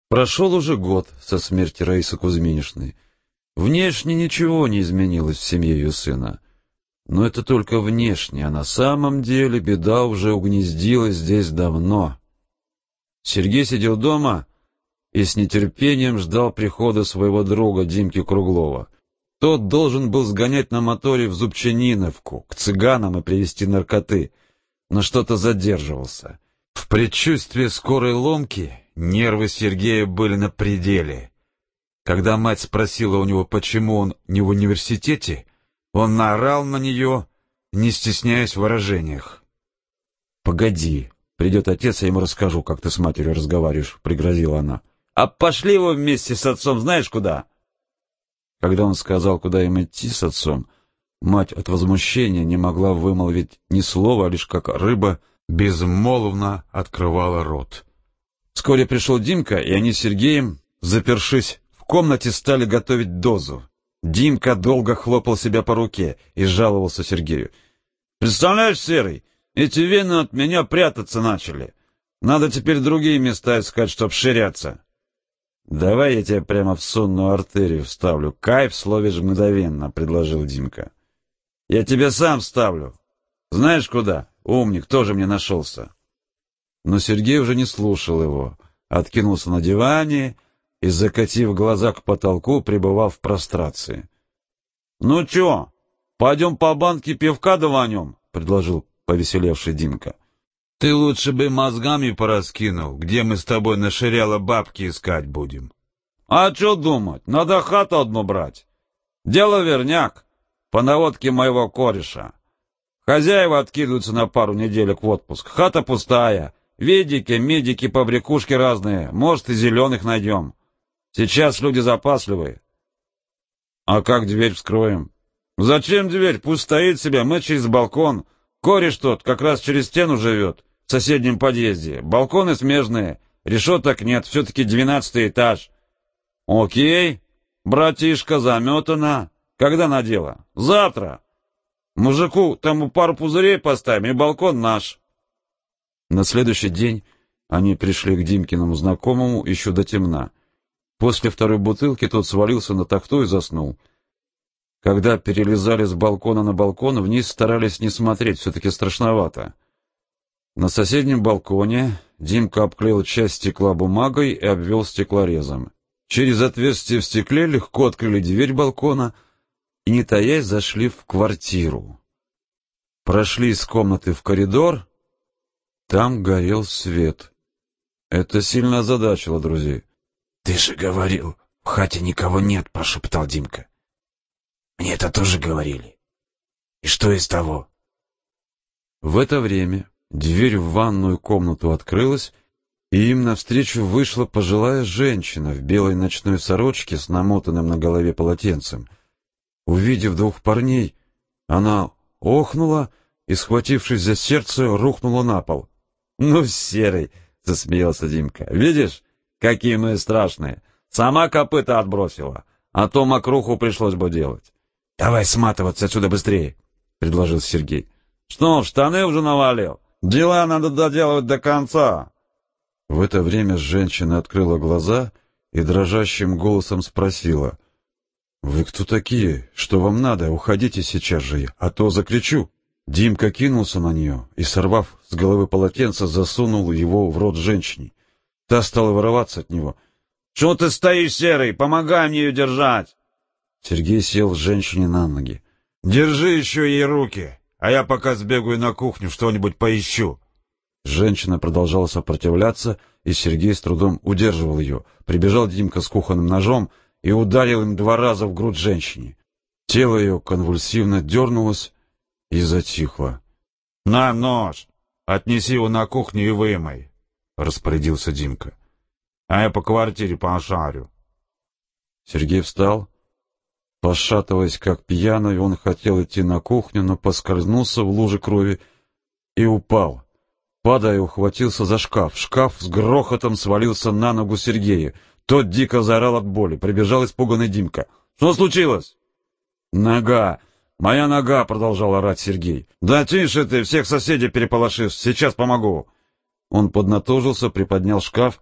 Прошел уже год со смерти Раисы Кузьминишны. Внешне ничего не изменилось в семье ее сына. Но это только внешне, а на самом деле беда уже угнездилась здесь давно. Сергей сидел дома и с нетерпением ждал прихода своего друга Димки Круглова. Тот должен был сгонять на моторе в Зубчаниновку, к цыганам и привезти наркоты, но что-то задерживался. В предчувствии скорой ломки нервы Сергея были на пределе. Когда мать спросила у него, почему он не в университете, он наорал на нее, не стесняясь в выражениях. «Погоди, придет отец, я ему расскажу, как ты с матерью разговариваешь», — пригрозила она. «А пошли его вместе с отцом знаешь куда?» Когда он сказал, куда им идти с отцом, мать от возмущения не могла вымолвить ни слова, а лишь как рыба безмолвно открывала рот. Вскоре пришел Димка, и они с Сергеем, запершись в комнате, стали готовить дозу. Димка долго хлопал себя по руке и жаловался Сергею. «Представляешь, Серый, эти вены от меня прятаться начали. Надо теперь другие места искать, чтоб ширяться». «Давай я тебя прямо в сонную артерию вставлю. Кайф словишь мгновенно», — предложил Димка. «Я тебя сам вставлю. Знаешь куда? Умник, тоже мне нашелся». Но Сергей уже не слушал его, откинулся на диване и, закатив глаза к потолку, пребывал в прострации. «Ну чё, пойдем по банке пивка даванем?» — предложил повеселевший Димка. «Ты лучше бы мозгами пораскинул, где мы с тобой на ширяло бабки искать будем». «А чё думать, надо хату одну брать. Дело верняк, по наводке моего кореша. Хозяева откидываются на пару неделек в отпуск, хата пустая, видики, медики, побрякушки разные, может и зеленых найдем. Сейчас люди запасливые». «А как дверь вскроем?» «Зачем дверь? Пусть стоит себе, мы через балкон. Кореш тот как раз через стену живет, в соседнем подъезде. Балконы смежные, решеток нет, все-таки 12-й этаж». «Окей, братишка, заметано. Когда на дело?» «Завтра. Мужику тому пару пузырей поставим, и балкон наш». На следующий день они пришли к Димкиному знакомому еще до темна. После второй бутылки тот свалился на тахту и заснул. Когда перелезали с балкона на балкон, вниз старались не смотреть, все-таки страшновато. На соседнем балконе Димка обклеил часть стекла бумагой и обвел стеклорезом. Через отверстие в стекле легко открыли дверь балкона и, не таясь, зашли в квартиру. Прошли из комнаты в коридор. Там горел свет. Это сильно озадачило друзей. «Ты же говорил, в хате никого нет», — прошептал Димка. «Мне это тоже говорили. И что из того?» В это время дверь в ванную комнату открылась, и им навстречу вышла пожилая женщина в белой ночной сорочке с намотанным на голове полотенцем. Увидев двух парней, она охнула и, схватившись за сердце, рухнула на пол. «Ну, Серый!» — засмеялся Димка. «Видишь, какие мы страшные! Сама копыта отбросила, а то мокруху пришлось бы делать». «Давай сматываться отсюда быстрее», — предложил Сергей. «Что, в штаны уже навалил? Дела надо доделывать до конца». В это время женщина открыла глаза и дрожащим голосом спросила: «Вы кто такие? Что вам надо? Уходите сейчас же, а то закричу». Димка кинулся на нее и, сорвав с головы полотенце, засунул его в рот женщине. Та стала вырываться от него. «Чего ты стоишь, Серый? Помогай мне ее держать!» Сергей сел женщине на ноги. «Держи еще ей руки, а я пока сбегаю на кухню, что-нибудь поищу». Женщина продолжала сопротивляться, и Сергей с трудом удерживал ее. Прибежал Димка с кухонным ножом и ударил им 2 раза в грудь женщине. Тело ее конвульсивно дернулось и затихло. «На нож! Отнеси его на кухню и вымой», — распорядился Димка. «А я по квартире пошарю». Сергей встал. Пошатываясь как пьяный, он хотел идти на кухню, но поскользнулся в луже крови и упал. Падая, ухватился за шкаф. Шкаф с грохотом свалился на ногу Сергея. Тот дико заорал от боли. Прибежал испуганный Димка. «Что случилось?» «Нога! Моя нога!» — продолжал орать Сергей. «Да тише ты, всех соседей переполошишь. Сейчас помогу». Он поднатужился, приподнял шкаф.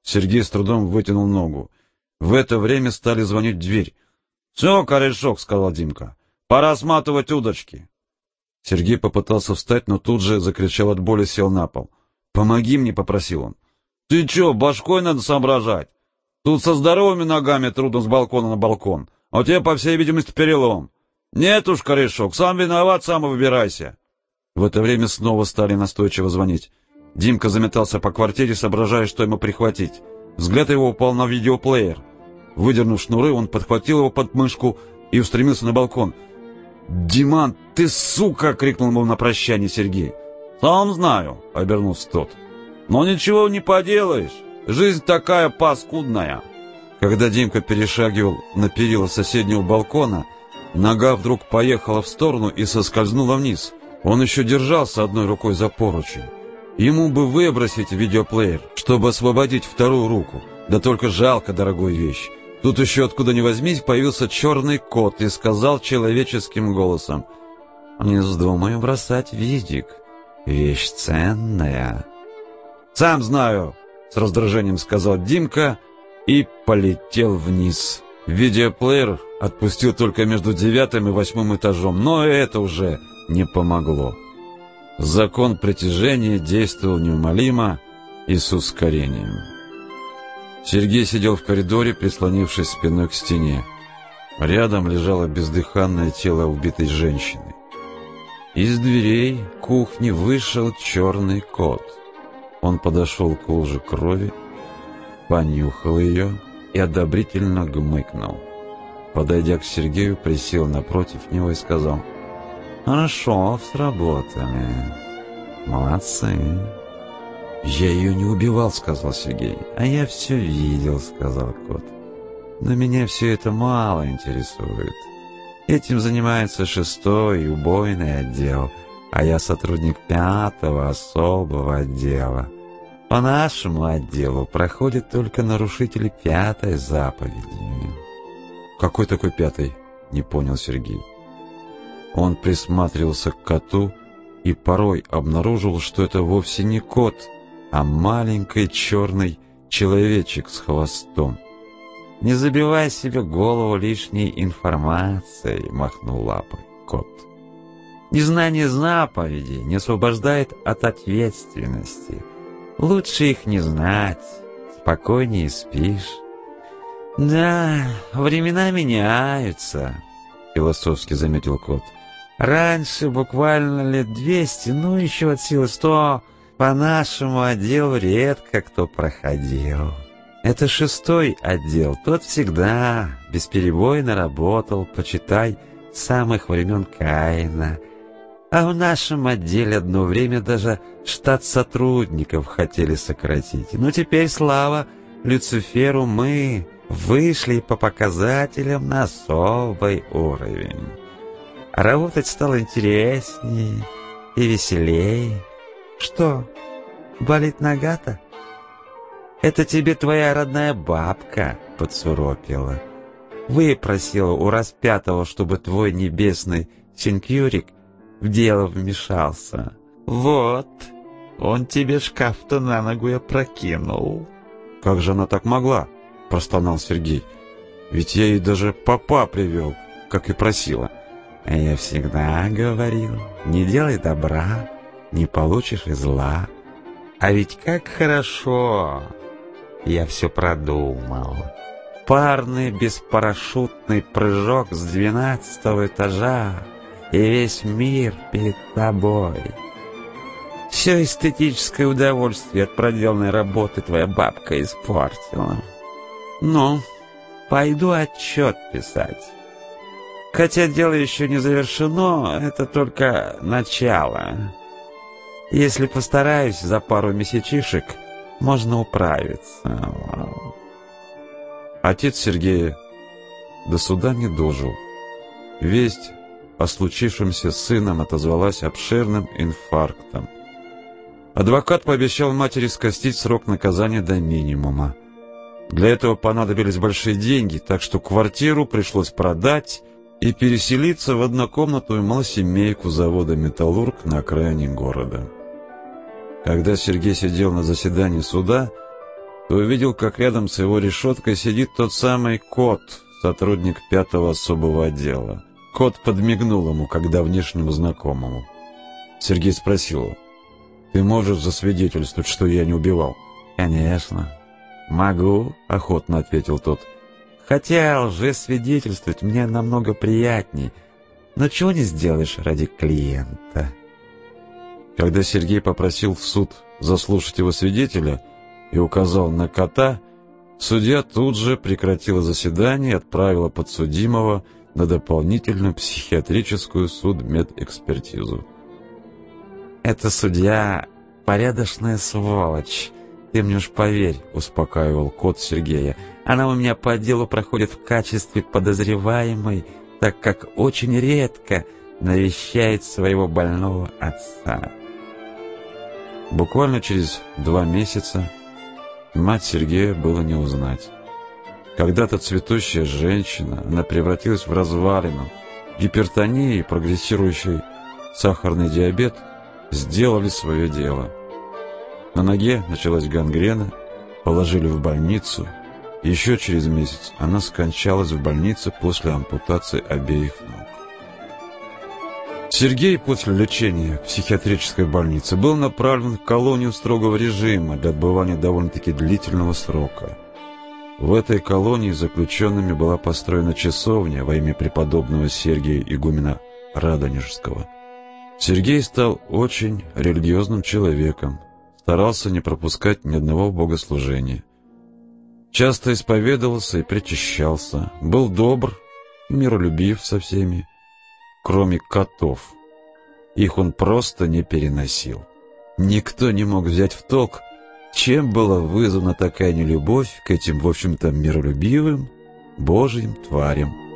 Сергей с трудом вытянул ногу. В это время стали звонить в дверь. «Все, корешок», — сказал Димка, — «пора сматывать удочки». Сергей попытался встать, но тут же закричал от боли, сел на пол. «Помоги мне», — попросил он. «Ты че, башкой надо соображать? Тут со здоровыми ногами трудно с балкона на балкон, а у тебя, по всей видимости, перелом. Нет уж, корешок, сам виноват, сам и выбирайся». В это время снова стали настойчиво звонить. Димка заметался по квартире, соображая, что ему прихватить. Взгляд его упал на видеоплеер. Выдернув шнуры, он подхватил его под мышку и устремился на балкон. «Диман, ты сука!» — крикнул ему на прощание Сергей. «Сам знаю», — обернулся тот. «Но ничего не поделаешь, жизнь такая паскудная». Когда Димка перешагивал на перила соседнего балкона, нога вдруг поехала в сторону и соскользнула вниз. Он еще держался одной рукой за поручень. Ему бы выбросить видеоплеер, чтобы освободить вторую руку. Да только жалко дорогую вещь. Тут еще откуда ни возьмись появился черный кот и сказал человеческим голосом: «Не вздумай бросать видик. Вещь ценная». «Сам знаю», — с раздражением сказал Димка и полетел вниз. Видеоплеер отпустил только между 9-м и 8-м этажом, но это уже не помогло. Закон притяжения действовал неумолимо и с ускорением. Сергей сидел в коридоре, прислонившись спиной к стене. Рядом лежало бездыханное тело убитой женщины. Из дверей кухни вышел черный кот. Он подошел к луже крови, понюхал ее и одобрительно гмыкнул. Подойдя к Сергею, присел напротив него и сказал: «Хорошо сработали. Молодцы». «Я ее не убивал», — сказал Сергей. «А я все видел», — сказал кот. «Но меня все это мало интересует. Этим занимается 6-й убойный отдел, а я сотрудник 5-го особого отдела. По нашему отделу проходят только нарушители 5-й заповеди». «Какой такой 5-й?» — не понял Сергей. Он присматривался к коту и порой обнаружил, что это вовсе не кот, а маленький черный человечек с хвостом. «Не забивай себе голову лишней информацией», — махнул лапой кот. «Незнание заповедей не освобождает от ответственности. Лучше их не знать, спокойнее спишь». «Да, времена меняются», — философски заметил кот. «Раньше, буквально лет 200, ну еще от силы 100, по нашему отделу редко кто проходил. Это 6-й отдел, тот всегда бесперебойно работал, почитай, с самых времен Каина. А в нашем отделе одно время даже штат сотрудников хотели сократить. Но теперь, слава Люциферу, мы вышли по показателям на особый уровень. Работать стало интереснее и веселее. Что, болит нога-то? Это тебе твоя родная бабка подсуропила. Выпросила у распятого, чтобы твой небесный синкюрик в дело вмешался. Вот, он тебе шкаф-то на ногу опрокинул». «Как же она так могла?» — простонал Сергей. «Ведь я ей даже попа привел, как и просила». «А я всегда говорил, не делай добра, не получишь и зла. А ведь как хорошо, я все продумал. Парный беспарашютный прыжок с 12-го этажа, и весь мир перед тобой. Все эстетическое удовольствие от проделанной работы твоя бабка испортила. Ну, пойду отчет писать. Хотя дело еще не завершено, это только начало. Если постараюсь, за пару месячишек можно управиться». Отец Сергея до суда не дожил. Весть о случившемся с сыном отозвалась обширным инфарктом. Адвокат пообещал матери скостить срок наказания до минимума. Для этого понадобились большие деньги, так что квартиру пришлось продать и переселиться в однокомнатную малосемейку завода «Металлург» на окраине города. Когда Сергей сидел на заседании суда, то увидел, как рядом с его решеткой сидит тот самый кот, сотрудник 5-го особого отдела. Кот подмигнул ему, как давнишнему знакомому. Сергей спросил его: «Ты можешь засвидетельствовать, что я не убивал?» «Конечно. Могу», — охотно ответил тот. «Хотя лжесвидетельствовать мне намного приятней. Но чего не сделаешь ради клиента?» Когда Сергей попросил в суд заслушать его свидетеля и указал на кота, судья тут же прекратила заседание и отправила подсудимого на дополнительную психиатрическую судмедэкспертизу. «Эта судья — порядочная сволочь, ты мне уж поверь», — успокаивал кот Сергея. «Она у меня по делу проходит в качестве подозреваемой, так как очень редко навещает своего больного отца». Буквально через 2 месяца мать Сергея было не узнать. Когда-то цветущая женщина, она превратилась в развалину. Гипертония и прогрессирующий сахарный диабет сделали свое дело. На ноге началась гангрена, положили в больницу. Еще через месяц она скончалась в больнице после ампутации обеих ног. Сергей после лечения в психиатрической больнице был направлен в колонию строгого режима для отбывания довольно-таки длительного срока. В этой колонии заключенными была построена часовня во имя преподобного Сергия игумена Радонежского. Сергей стал очень религиозным человеком, старался не пропускать ни одного богослужения. Часто исповедовался и причащался, был добр, миролюбив со всеми, кроме котов. Их он просто не переносил. Никто не мог взять в толк, чем была вызвана такая нелюбовь к этим, в общем-то, миролюбивым Божьим тварям.